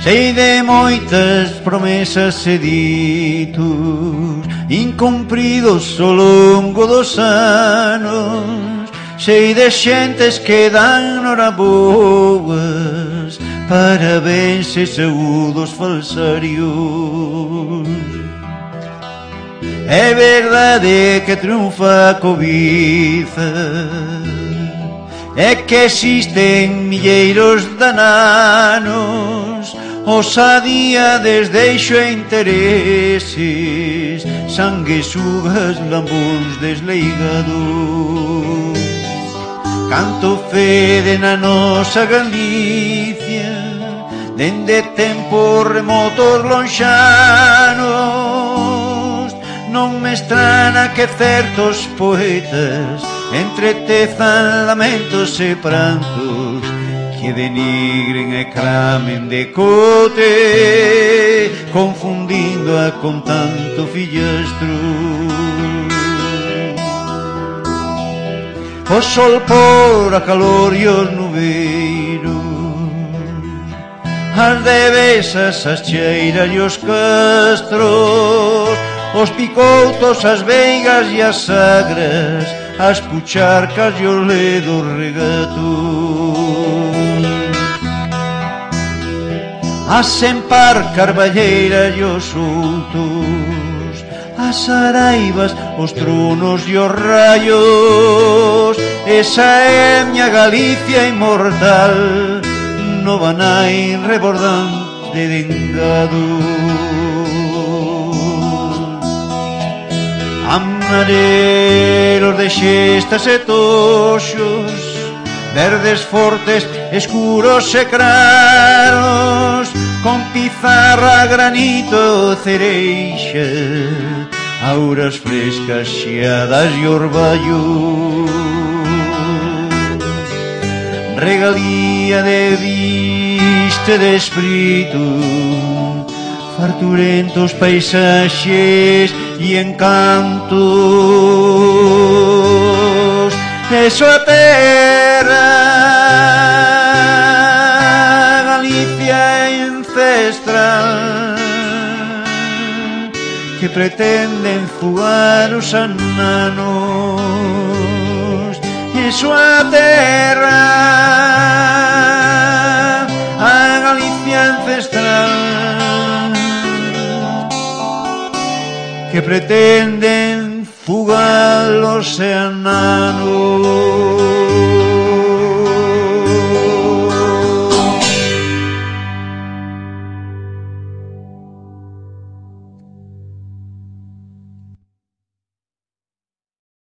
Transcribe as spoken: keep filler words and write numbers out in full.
chei de moitas promesas e ditos incumpridos ao longo dos anos, chei de xentes que dan noraboas, parabéns e saúdos falsarios. É verdade que triunfa a cobiza, é que existen milleiros de ananos, osadía, desdeixo e intereses, sanguesugas, lambóns desleigados. Canto fede na nosa Galicia, dende tempos remotos lonxanos. Non me estrana que certos poetas entretezan lamentos e prantos, que denigren e clamen de cote, confundindo-a con tanto fillastro. O sol por a calor e os nubeiros, as devesas, as cheiras e os castros, os picoutos, as veigas e as sagras, as pucharcas e os ledos regatos, as sempar carballeiras e os soutos, as saraivas, os tronos e os raios. Esa é a miña Galicia inmortal, no banai rebordante de engado. Amarelos de xestas e toxos, verdes fortes, escuros e claros, con pizarra, granito, cereixa, auras frescas, xeadas e orballos. Regalía de vista de espírito, farturentos paisaxes e encantos. Eso a terra, Galicia ancestral, que pretenden fugar os ananos. Eso a terra, a Galicia ancestral, que pretenden fugar los enanos.